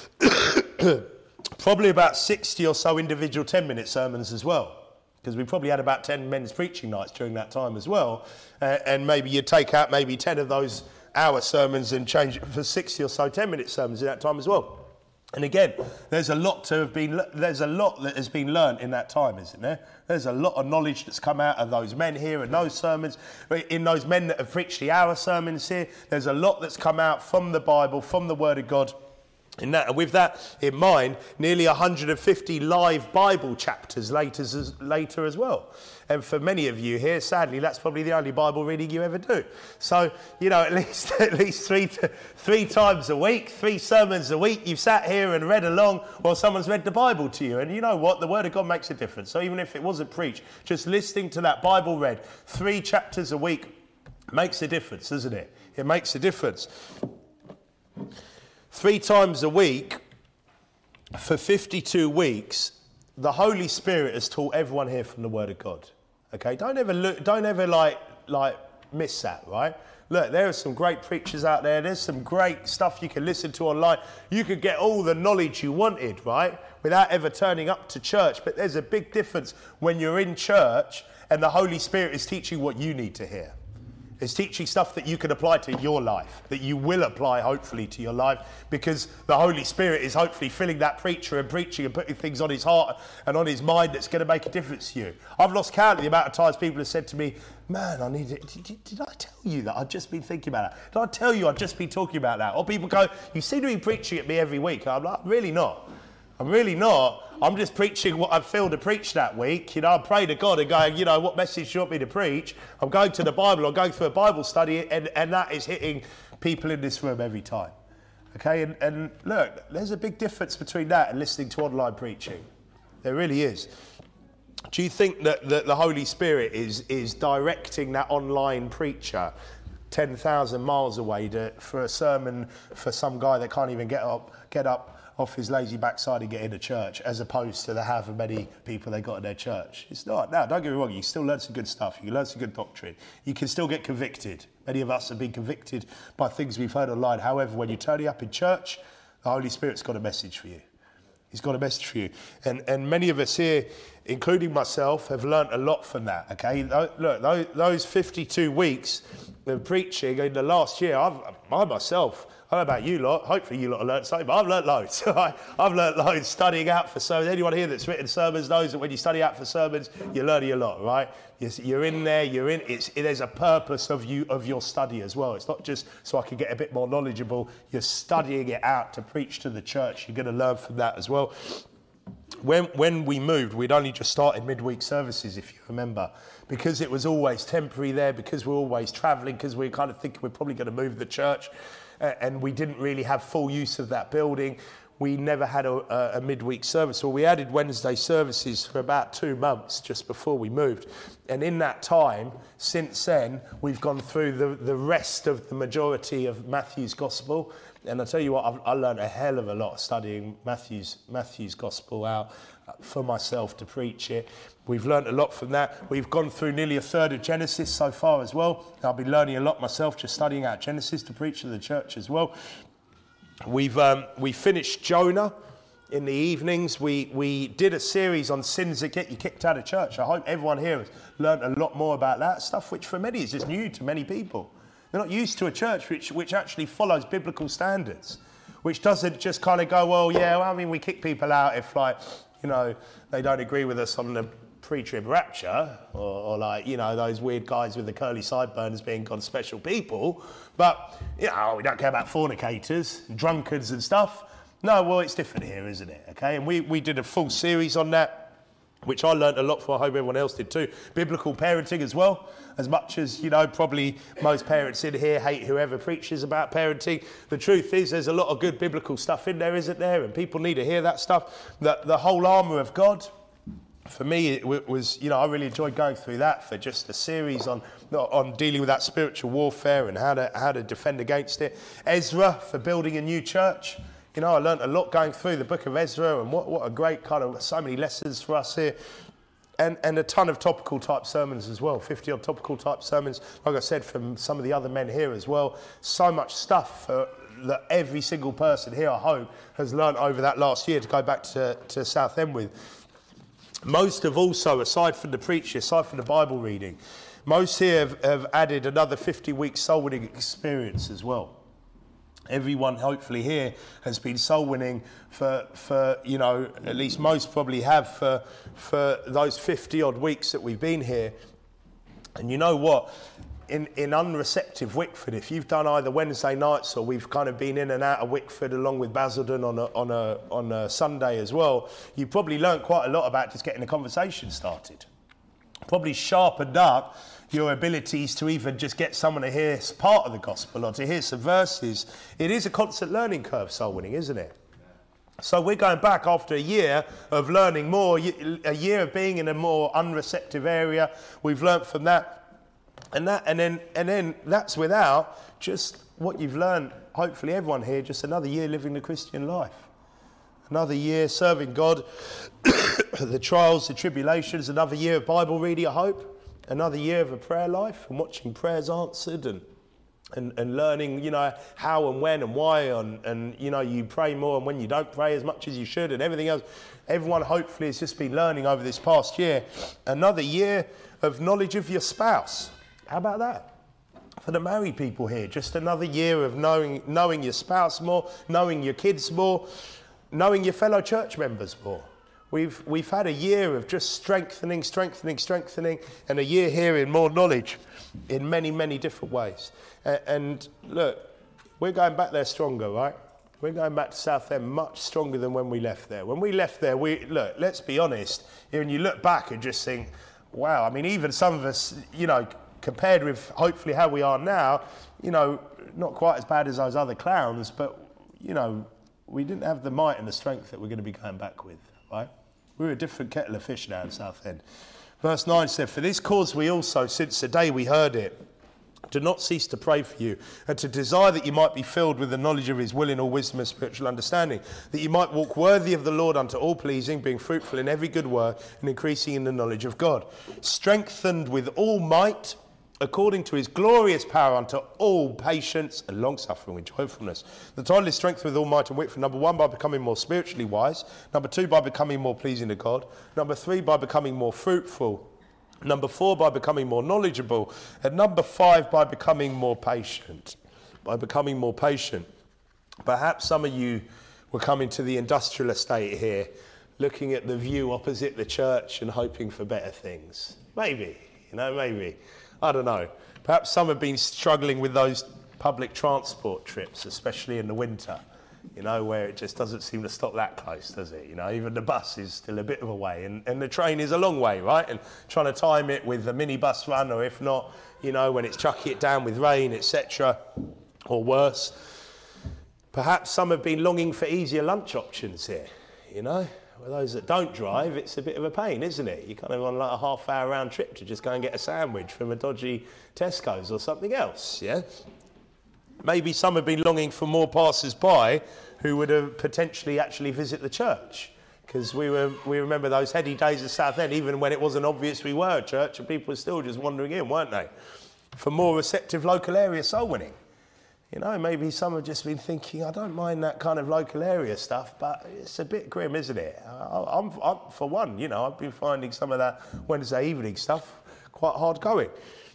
probably about sixty or so individual ten-minute sermons as well, because we probably had about ten men's preaching nights during that time as well, uh, and maybe you take out maybe ten of those hour sermons and change it for sixty or so ten-minute sermons in that time as well. And again, there's a lot to have been, there's a lot that has been learnt in that time, isn't there? There's a lot of knowledge that's come out of those men here and those sermons, in those men that have preached the hour sermons here. There's a lot that's come out from the Bible, from the Word of God. In that, and with that in mind, nearly one hundred fifty live Bible chapters later as, later as well. And for many of you here, sadly, that's probably the only Bible reading you ever do. So, you know, at least at least three three times a week, three sermons a week, you've sat here and read along, or someone's read the Bible to you. And you know what? The Word of God makes a difference. So even if it wasn't preached, just listening to that Bible read, three chapters a week makes a difference, doesn't it? It makes a difference. Three times a week, for fifty-two weeks, the Holy Spirit has taught everyone here from the Word of God. Okay, don't ever look, don't ever like like miss that, right? Look, there are some great preachers out there. There's some great stuff you can listen to online. You could get all the knowledge you wanted, right, without ever turning up to church. But there's a big difference when you're in church and the Holy Spirit is teaching what you need to hear. It's teaching stuff that you can apply to your life, that you will apply, hopefully, to your life, because the Holy Spirit is hopefully filling that preacher and preaching and putting things on his heart and on his mind that's going to make a difference to you. I've lost count of the amount of times people have said to me, man, I need it. Did, did I tell you that? I've just been thinking about that. Did I tell you I've just been talking about that? Or people go, you seem to be preaching at me every week. I'm like, really not. I'm really not. I'm just preaching what I feel to preach that week. You know, I pray to God and go, you know, what message do you want me to preach? I'm going to the Bible, I'm going through a Bible study, and, and that is hitting people in this room every time. Okay, and, and look, there's a big difference between that and listening to online preaching. There really is. Do you think that, that the Holy Spirit is, is directing that online preacher ten thousand miles away to, for a sermon for some guy that can't even get up, get up off his lazy backside and get into church, as opposed to the however many people they got in their church? It's not. Now, don't get me wrong, you can still learn some good stuff. You can learn some good doctrine. You can still get convicted. Many of us have been convicted by things we've heard online. However, when you're turning up in church, the Holy Spirit's got a message for you. He's got a message for you. And and many of us here, including myself, have learnt a lot from that, okay? Look, those fifty-two weeks of preaching in the last year, I've, I myself, I don't know about you lot, hopefully you lot have learnt something, but I've learnt loads. I've learnt loads studying out for sermons. Anyone here that's written sermons knows that when you study out for sermons, you're learning a lot, right? You're in there, you're in, it's, there's a purpose of you of your study as well. It's not just so I can get a bit more knowledgeable. You're studying it out to preach to the church. You're going to learn from that as well. When when we moved, we'd only just started midweek services, if you remember, because it was always temporary there, because we're always travelling, because we we're kind of thinking we're probably going to move the church, uh, and we didn't really have full use of that building. We never had a, a midweek service. Well, we added Wednesday services for about two months just before we moved. And in that time, since then, we've gone through the, the rest of the majority of Matthew's Gospel. And I tell you what, I've, I learned a hell of a lot studying Matthew's, Matthew's Gospel out for myself to preach it. We've learned a lot from that. We've gone through nearly a third of Genesis so far as well. I'll be learning a lot myself just studying out Genesis to preach to the church as well. We've um, we finished Jonah in the evenings. We we did a series on sins that get you kicked out of church. I hope everyone here has learned a lot more about that stuff, which for many is just new to many people. They're not used to a church which which actually follows biblical standards, which doesn't just kind of go, well, yeah, well, I mean, we kick people out if, like, you know, they don't agree with us on the pre-trib rapture, or, or like, you know, those weird guys with the curly sideburns being God's special people. But, you know, we don't care about fornicators, and drunkards and stuff. No, well, it's different here, isn't it? Okay, and we, we did a full series on that, which I learned a lot from. I hope everyone else did too. Biblical parenting as well. As much as, you know, probably most parents in here hate whoever preaches about parenting, the truth is there's a lot of good biblical stuff in there, isn't there? And people need to hear that stuff. The, the whole armour of God. For me, it was, you know, I really enjoyed going through that for just a series on on dealing with that spiritual warfare and how to how to defend against it. Ezra, for building a new church. You know, I learned a lot going through the book of Ezra, and what, what a great kind of, so many lessons for us here. And and a ton of topical type sermons as well, fifty odd topical type sermons, like I said, from some of the other men here as well. So much stuff uh, that every single person here, I hope, has learned over that last year to go back to, to Southend with. Most have also, aside from the preaching, aside from the Bible reading, most here have, have added another fifty week soul winning experience as well. Everyone hopefully here has been soul winning for, for, you know, at least most probably have for, for those fifty odd weeks that we've been here. And you know what? In, in unreceptive Wickford, if you've done either Wednesday nights or we've kind of been in and out of Wickford along with Basildon on a, on a, on a Sunday as well, you've probably learnt quite a lot about just getting the conversation started. Probably sharpened up your abilities to even just get someone to hear part of the gospel or to hear some verses. It is a constant learning curve, soul winning, isn't it? So we're going back after a year of learning more, a year of being in a more unreceptive area. We've learnt from that. And that, and then, and then that's without just what you've learned. Hopefully, everyone here, just another year living the Christian life, another year serving God, the trials, the tribulations, another year of Bible reading. I hope, another year of a prayer life and watching prayers answered, and and, and learning, you know, how and when and why, and and you know, you pray more and when you don't pray as much as you should, and everything else. Everyone hopefully has just been learning over this past year. Another year of knowledge of your spouse. How about that? For the married people here, just another year of knowing knowing your spouse more, knowing your kids more, knowing your fellow church members more. We've we've had a year of just strengthening, strengthening, strengthening, and a year here in more knowledge in many, many different ways. And, and look, we're going back there stronger, right? We're going back to Southend much stronger than when we left there. When we left there, we look, let's be honest, when you look back and just think, wow, I mean, even some of us, you know, compared with hopefully how we are now, you know, not quite as bad as those other clowns, but, you know, we didn't have the might and the strength that we're going to be going back with, right? We're a different kettle of fish now in Southend. Verse nine said, for this cause we also, since the day we heard it, do not cease to pray for you, and to desire that you might be filled with the knowledge of his will in all wisdom and spiritual understanding, that you might walk worthy of the Lord unto all pleasing, being fruitful in every good work, and increasing in the knowledge of God, strengthened with all might, according to his glorious power, unto all patience and long-suffering with joyfulness. The title is strengthened with all might and wit, for number one, by becoming more spiritually wise, number two, by becoming more pleasing to God, number three, by becoming more fruitful, number four, by becoming more knowledgeable, and number five, by becoming more patient. By becoming more patient. Perhaps some of you were coming to the industrial estate here, looking at the view opposite the church and hoping for better things. Maybe, you know, maybe. I don't know. Perhaps some have been struggling with those public transport trips, especially in the winter, you know, where it just doesn't seem to stop that close, does it? You know, even the bus is still a bit of a way, and, and the train is a long way, right? And trying to time it with the minibus run, or if not, you know, when it's chucking it down with rain, et cetera, or worse. Perhaps some have been longing for easier lunch options here, you know? For those that don't drive, it's a bit of a pain, isn't it? You're kind of on like a half-hour round trip to just go and get a sandwich from a dodgy Tesco's or something else, yeah? Maybe some have been longing for more passers-by who would have potentially actually visit the church, because we were we remember those heady days of Southend, even when it wasn't obvious we were a church, and people were still just wandering in, weren't they? For more receptive local area soul winning. You know, maybe some have just been thinking, I don't mind that kind of local area stuff, but it's a bit grim, isn't it? I, I'm, I'm, for one, you know, I've been finding some of that Wednesday evening stuff quite hard going.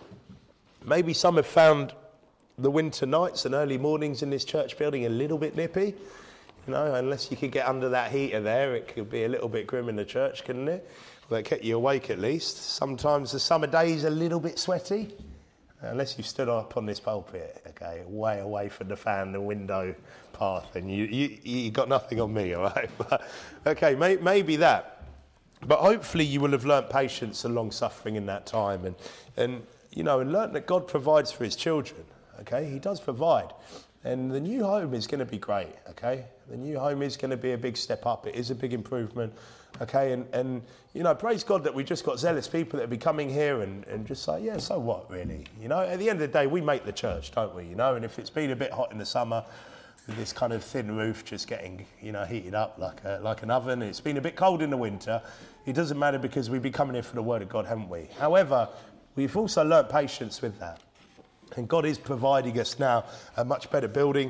Maybe some have found the winter nights and early mornings in this church building a little bit nippy. You know, unless you could get under that heater there, it could be a little bit grim in the church, couldn't it? Well, it kept you awake at least. Sometimes the summer days are a little bit sweaty. Unless you've stood up on this pulpit, okay, way away from the fan and window path, and you you you got nothing on me, all right? But, okay, may, maybe that. But hopefully you will have learnt patience and long-suffering in that time, and, and you know, and learnt that God provides for his children, okay? He does provide. And the new home is going to be great, okay? The new home is going to be a big step up. It is a big improvement, okay? And, and you know, praise God that we just got zealous people that are coming here and, and just say, yeah, so what, really? You know, at the end of the day, we make the church, don't we? You know, and if it's been a bit hot in the summer, with this kind of thin roof just getting, you know, heated up like a, like an oven, and it's been a bit cold in the winter, it doesn't matter because we've been coming here for the word of God, haven't we? However, we've also learnt patience with that. And God is providing us now a much better building.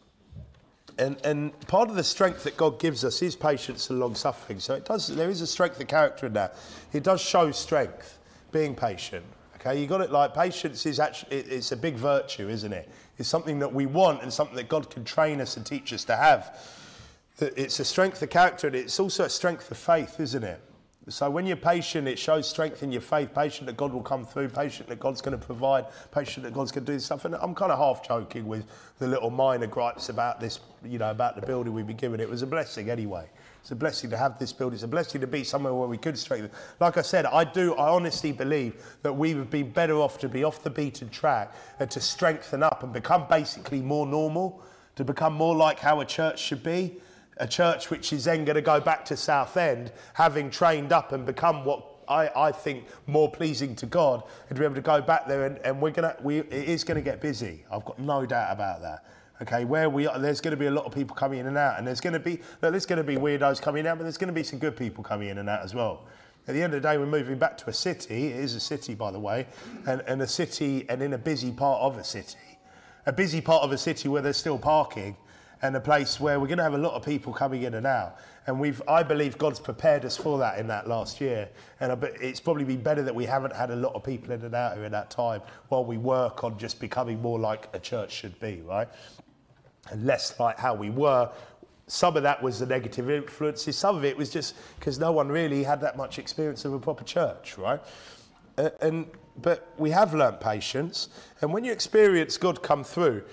And and part of the strength that God gives us is patience and long suffering. So it does. There is a strength of character in that. It does show strength, being patient. Okay, you got it. Like patience is actually it, it's a big virtue, isn't it? It's something that we want and something that God can train us and teach us to have. That it's a strength of character, and it's also a strength of faith, isn't it? So when you're patient, it shows strength in your faith, patient that God will come through, patient that God's going to provide, patient that God's going to do stuff. And I'm kind of half joking with the little minor gripes about this, you know, about the building we've been given. It was a blessing anyway. It's a blessing to have this building. It's a blessing to be somewhere where we could strengthen. Like I said, I do, I honestly believe that we would be better off to be off the beaten track and to strengthen up and become basically more normal, to become more like how a church should be. A church which is then going to go back to Southend, having trained up and become what I, I think more pleasing to God, and to be able to go back there and, and we're gonna we it is going to get busy. I've got no doubt about that. Okay, where we are, there's going to be a lot of people coming in and out, and there's going to be look, there's going to be weirdos coming out, but there's going to be some good people coming in and out as well. At the end of the day, we're moving back to a city. It is a city, by the way, and, and a city, and in a busy part of a city, a busy part of a city where there's still parking. And a place where we're going to have a lot of people coming in and out. And we've, I believe God's prepared us for that in that last year. And I bet it's probably been better that we haven't had a lot of people in and out here in that time while we work on just becoming more like a church should be, right? And less like how we were. Some of that was the negative influences. Some of it was just because no one really had that much experience of a proper church, right? Uh, and but we have learnt patience. And when you experience God come through,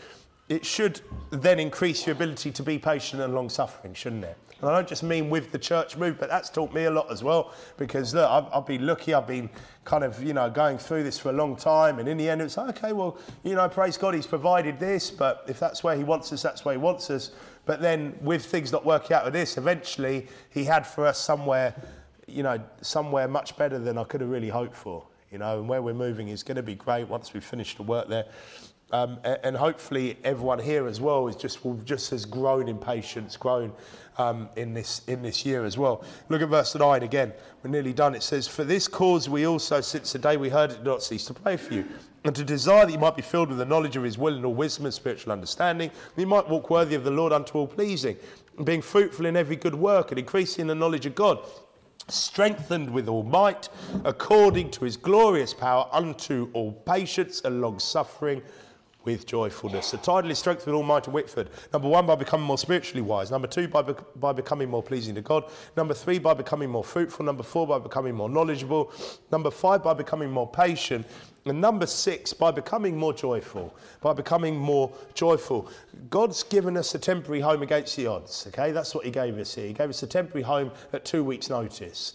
it should then increase your ability to be patient and long-suffering, shouldn't it? And I don't just mean with the church move, but that's taught me a lot as well, because look, I've, I've been lucky, I've been kind of, you know, going through this for a long time, and in the end it's like, okay, well, you know, praise God, he's provided this, but if that's where he wants us, that's where he wants us. But then with things not working out with this, eventually he had for us somewhere, you know, somewhere much better than I could have really hoped for, you know, and where we're moving is going to be great once we finish the work there. Um, and hopefully everyone here as well is just will just has grown in patience, grown um, in this in this year as well. Look at verse nine again. We're nearly done. It says, "For this cause we also, since the day we heard it, did not cease to pray for you, and to desire that you might be filled with the knowledge of his will and all wisdom and spiritual understanding, that you might walk worthy of the Lord unto all pleasing, and being fruitful in every good work and increasing in the knowledge of God, strengthened with all might, according to his glorious power, unto all patience and long suffering, with joyfulness." The title is Strength with All Might in Whitford. Number one, by becoming more spiritually wise. Number two, by, be- by becoming more pleasing to God. Number three, by becoming more fruitful. Number four, by becoming more knowledgeable. Number five, by becoming more patient. And number six, by becoming more joyful. By becoming more joyful. God's given us a temporary home against the odds. Okay, that's what he gave us here. He gave us a temporary home at two weeks' notice.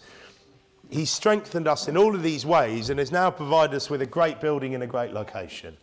He strengthened us in all of these ways and has now provided us with a great building in a great location.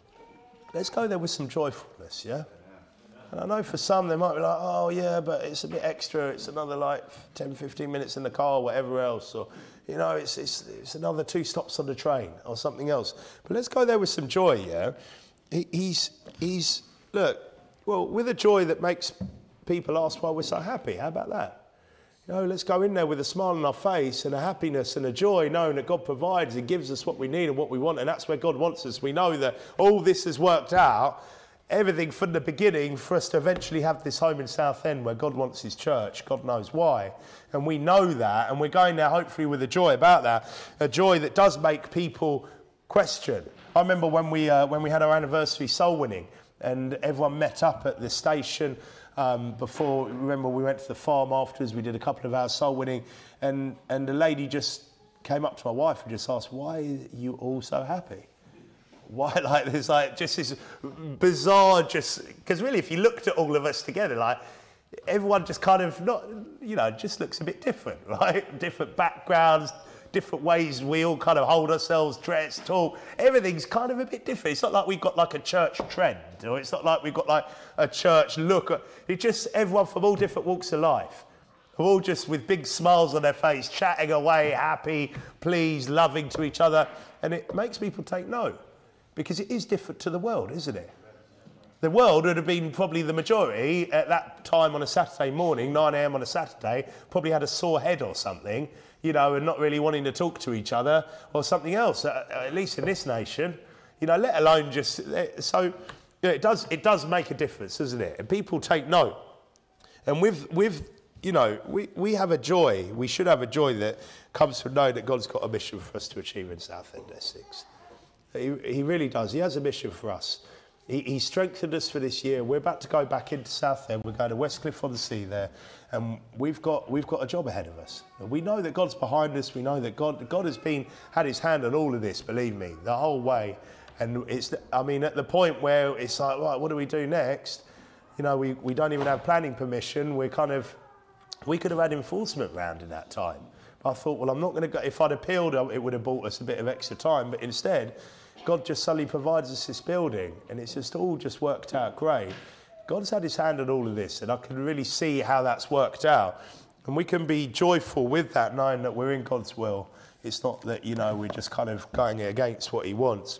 Let's go there with some joyfulness, yeah? And I know for some they might be like, oh yeah, but it's a bit extra, it's another like ten, fifteen minutes in the car or whatever else, or, you know, it's, it's, it's another two stops on the train or something else. But let's go there with some joy, yeah? He, he's, he's, look, well, with a joy that makes people ask why we're so happy. How about that? You know, let's go in there with a smile on our face and a happiness and a joy, knowing that God provides and gives us what we need and what we want, and that's where God wants us. We know that all this has worked out, everything from the beginning, for us to eventually have this home in Southend where God wants his church. God knows why. And we know that, and we're going there hopefully with a joy about that, a joy that does make people question. I remember when we, uh, when we had our anniversary soul winning, and everyone met up at the station. Um, before, remember we went to the farm afterwards, we did a couple of hours soul winning, and, and the lady just came up to my wife and just asked, why are you all so happy? Why, like, there's like just this bizarre, just, because really if you looked at all of us together, like, everyone just kind of not, you know, just looks a bit different, right? Different backgrounds, different ways we all kind of hold ourselves, dress, talk. Everything's kind of a bit different. It's not like we've got like a church trend, or it's not like we've got like a church look. It's just everyone from all different walks of life, all just with big smiles on their face, chatting away, happy, pleased, loving to each other. And it makes people take note, because it is different to the world, isn't it? The world would have been probably the majority at that time on a Saturday morning, nine a m on a Saturday, probably had a sore head or something, you know, and not really wanting to talk to each other or something else, at least in this nation, you know, let alone just, so you know, it does it does make a difference, doesn't it? And people take note. And with, with you know, we, we have a joy, we should have a joy that comes from knowing that God's got a mission for us to achieve in Southend Essex. He, he really does. He has a mission for us. He, he strengthened us for this year. We're about to go back into Southend. We're going to Westcliff-on-the-Sea there, and we've got we've got a job ahead of us. And we know that God's behind us. We know that God God has been had His hand on all of this. Believe me, the whole way. And it's I mean at the point where it's like, right, what do we do next? You know, we we don't even have planning permission. We're kind of we could have had enforcement round in that time. But I thought, well, I'm not going to go. If I'd appealed, it would have bought us a bit of extra time. But instead, God just suddenly provides us this building, and it's just all just worked out great. God's had his hand on all of this, and I can really see how that's worked out. And we can be joyful with that, knowing that we're in God's will. It's not that, you know, we're just kind of going against what he wants.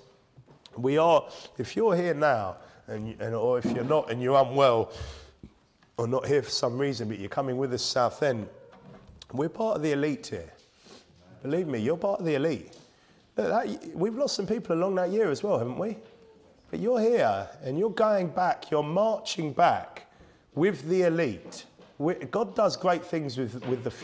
We are, if you're here now, and, and or if you're not and you're unwell, or not here for some reason, but you're coming with us Southend, we're part of the elite here. Believe me, you're part of the elite. Look, that, we've lost some people along that year as well, haven't we? But you're here, and you're going back, you're marching back with the elite. We, God does great things with, with the few.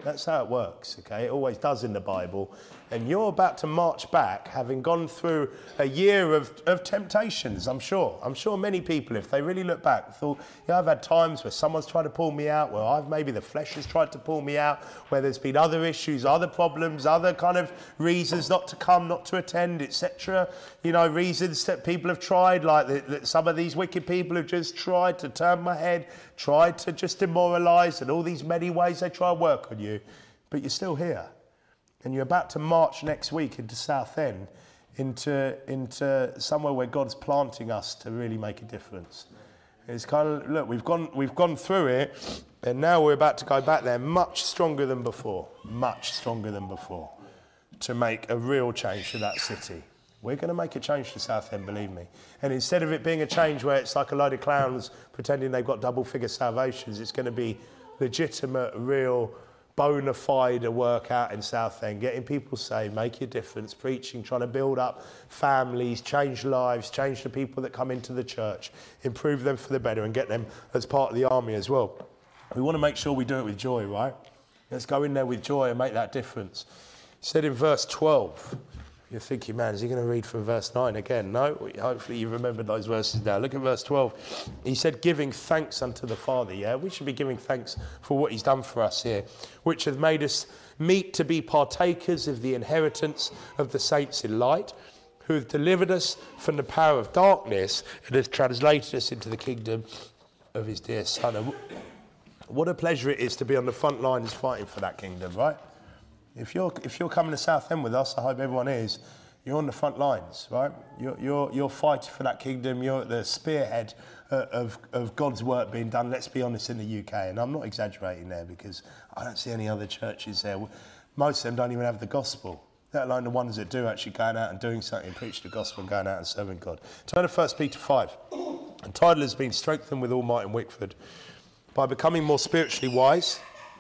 That's how it works, okay? It always does in the Bible. And you're about to march back, having gone through a year of, of temptations, I'm sure. I'm sure many people, if they really look back, thought, yeah, I've had times where someone's tried to pull me out, where I've maybe the flesh has tried to pull me out, where there's been other issues, other problems, other kind of reasons not to come, not to attend, et cetera. You know, reasons that people have tried, like that, that some of these wicked people have just tried to turn my head, tried to just demoralise, and all these many ways they try to work on you. But you're still here. And you're about to march next week into Southend, into, into somewhere where God's planting us to really make a difference. It's kind of, look, we've gone, we've gone through it, and now we're about to go back there much stronger than before, much stronger than before, to make a real change to that city. We're going to make a change to Southend, believe me. And instead of it being a change where it's like a load of clowns pretending they've got double-figure salvations, it's going to be legitimate, real, bona fide work out in Southend, getting people saved, make a difference, preaching, trying to build up families, change lives, change the people that come into the church, improve them for the better, and get them as part of the army as well. We want to make sure we do it with joy, right? Let's go in there with joy and make that difference. He said in verse twelve, you're thinking, man, is he going to read from verse nine again? No, hopefully you've remembered those verses now. Look at verse twelve. He said, giving thanks unto the Father. Yeah, we should be giving thanks for what he's done for us here, which hath made us meet to be partakers of the inheritance of the saints in light, who hath delivered us from the power of darkness and hath translated us into the kingdom of his dear Son. And what a pleasure it is to be on the front lines fighting for that kingdom, right? If you're if you're coming to Southend with us, I hope everyone is, you're on the front lines, right? You're you're you're fighting for that kingdom. You're at the spearhead uh, of of God's work being done. Let's be honest, in the U K, and I'm not exaggerating there because I don't see any other churches there. Most of them don't even have the gospel, let alone the ones that do actually going out and doing something, preach the gospel, and going out and serving God. Turn to First Peter five. And title has been strengthened with all might in Wickford by becoming more spiritually wise,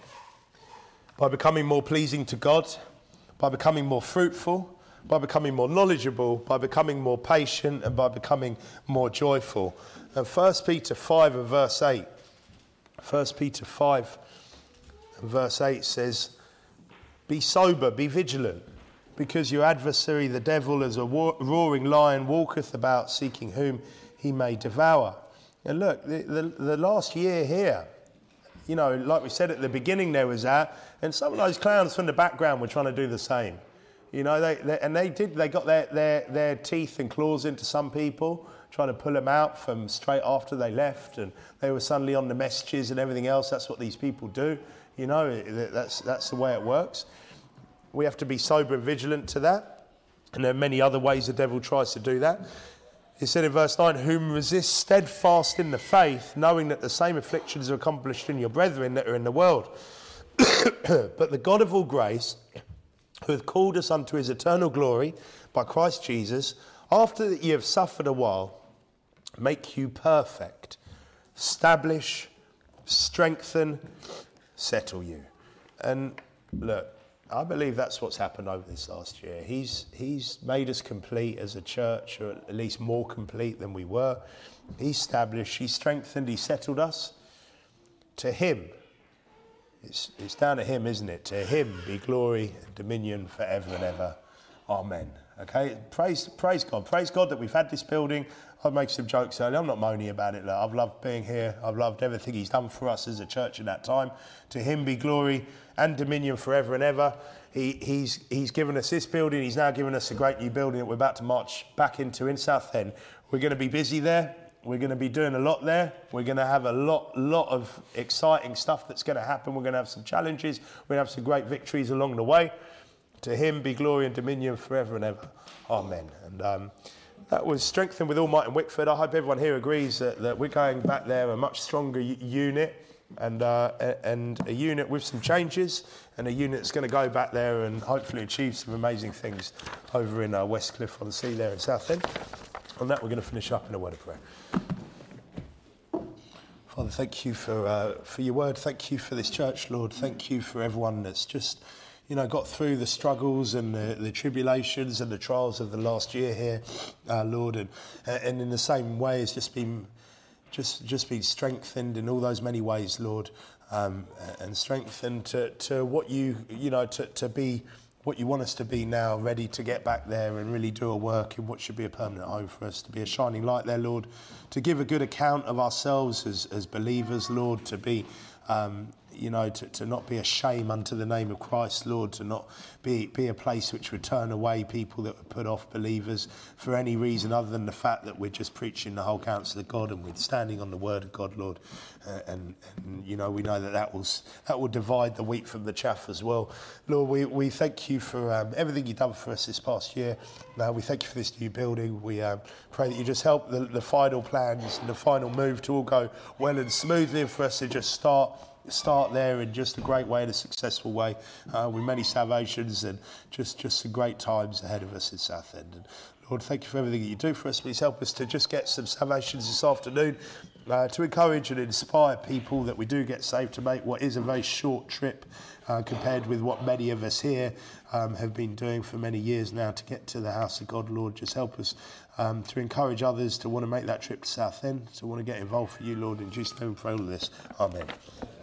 by becoming more pleasing to God, by becoming more fruitful, by becoming more knowledgeable, by becoming more patient, and by becoming more joyful. And First Peter five and verse eight, First Peter five and verse eight says, be sober, be vigilant, because your adversary, the devil, as a roaring lion, walketh about seeking whom he may devour. And look, the, the, the last year here, you know, like we said at the beginning, there was that, and some of those clowns from the background were trying to do the same. You know, they, they and they did. They got their, their their teeth and claws into some people, trying to pull them out from straight after they left, and they were suddenly on the messages and everything else. That's what these people do. You know, that's that's the way it works. We have to be sober and vigilant to that, and there are many other ways the devil tries to do that. He said in verse nine, whom resist steadfast in the faith, knowing that the same afflictions are accomplished in your brethren that are in the world. But the God of all grace, who hath called us unto his eternal glory by Christ Jesus, after that ye have suffered a while, make you perfect, establish, strengthen, settle you. And look, I believe that's what's happened over this last year. He's he's made us complete as a church, or at least more complete than we were. He established, he strengthened, he settled us. To him, it's, it's down to him, isn't it? To him be glory and dominion forever and ever. Amen. Okay, praise praise God. Praise God that we've had this building. I've made some jokes earlier. I'm not moaning about it. Look, I've loved being here. I've loved everything he's done for us as a church at that time. To him be glory and dominion forever and ever. He, he's he's given us this building. He's now given us a great new building that we're about to march back into in Southend. We're going to be busy there. We're going to be doing a lot there. We're going to have a lot, lot of exciting stuff that's going to happen. We're going to have some challenges. We're going to have some great victories along the way. To him be glory and dominion forever and ever. Amen. And um, that was strengthened with all might in Wickford. I hope everyone here agrees that, that we're going back there a much stronger u- unit and uh, and a unit with some changes, and a unit that's going to go back there and hopefully achieve some amazing things over in uh, Westcliff on the Sea there in Southend. On that, we're going to finish up in a word of prayer. Father, thank you for uh, for your word. Thank you for this church, Lord. Thank you for everyone that's just, you know, got through the struggles and the, the tribulations and the trials of the last year here, uh, Lord, and and in the same way has just been just just been strengthened in all those many ways, Lord. um, and strength, and to, to what you, you know, to, to be what you want us to be now, ready to get back there and really do a work in what should be a permanent home for us, to be a shining light there, Lord, to give a good account of ourselves as, as believers, Lord, to be, um, you know, to, to not be a shame unto the name of Christ, Lord, to not be, be a place which would turn away people that would put off believers for any reason other than the fact that we're just preaching the whole counsel of God and we're standing on the word of God, Lord. Uh, and, and, you know, we know that that will, that will divide the wheat from the chaff as well. Lord, we, we thank you for um, everything you've done for us this past year. Now, we thank you for this new building. We um, pray that you just help the, the final plans and the final move to all go well and smoothly, and for us to just start start there in just a great way, in a successful way, uh, with many salvations and just, just some great times ahead of us in Southend. And Lord, thank you for everything that you do for us. Please help us to just get some salvations this afternoon, uh, to encourage and inspire people that we do get saved, to make what is a very short trip uh, compared with what many of us here um, have been doing for many years now to get to the house of God. Lord, just help us um, to encourage others to want to make that trip to Southend, to want to get involved for you, Lord. In Jesus' name we pray all of this. Amen.